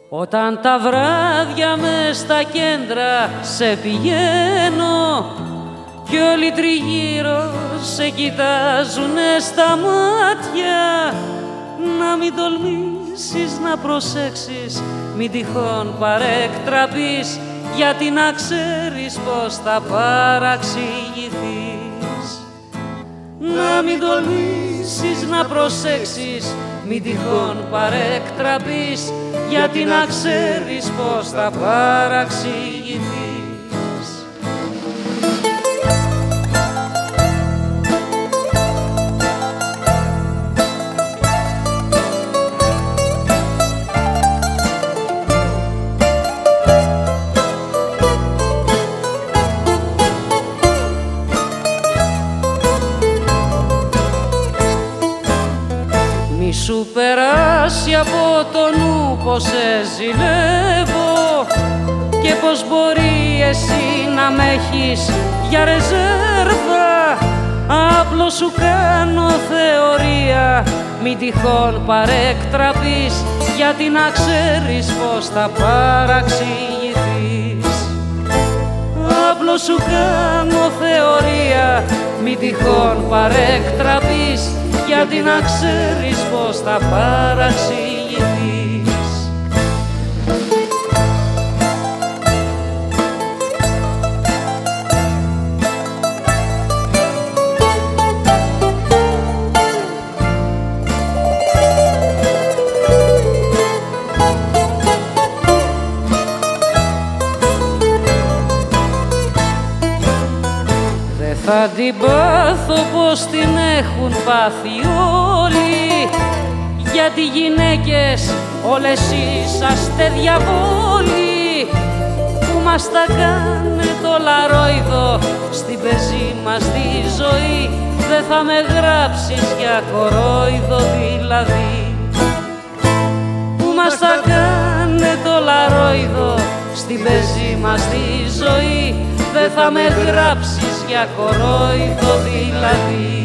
Όταν τα βράδια μες στα κέντρα σε πηγαίνω κι όλοι τριγύρω σε κοιτάζουνε στα μάτια, να μην τολμήσεις να προσέξεις, μην τυχόν παρεκτραπείς, γιατί να ξέρεις πως θα παραξηγηθείς. Να μην τολμήσεις να προσέξεις, μην τυχόν παρεκτραπείς, γιατί να ξέρεις πως θα παραξηγηθείς. Μη σου περάσει από το νου πως σε ζηλεύω και πως μπορεί εσύ να μ' έχεις για ρεζέρβα. Απλώς σου κάνω θεωρία, μην τυχόν παρεκτραπείς, γιατί να ξέρεις πως θα παραξηγηθείς. Απλώς σου κάνω θεωρία, μην τυχόν παρεκτραπείς, γιατί να ξέρεις πως θα παραξηγηθείς. Θα την πάθω πως την έχουν πάθει όλοι, γιατί γυναίκες όλες είσαστε διαβόλοι, που μας τα κάνε το λαρόιδο στην πεζή μας τη ζωή. Δεν θα με γράψεις για κορόιδο δηλαδή, που μας τα κάνε το λαρόιδο στην πεζή μας τη ζωή. Δεν θα με γράψεις για κορόιδο δηλαδή.